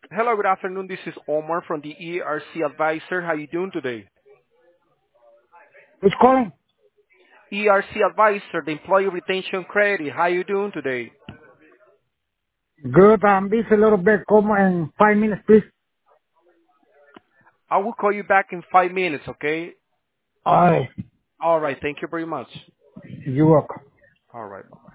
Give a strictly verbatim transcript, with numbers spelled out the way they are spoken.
Hello, good afternoon. This is Omar from the E R C Advisor. How you doing today? Who's calling? E R C Advisor, the Employee Retention Credit. How you doing today? Good. I'm busy a little bit. Come in five minutes, please. I will call you back in five minutes, okay? All right. All right. Thank you very much. You're welcome. All right. Bye.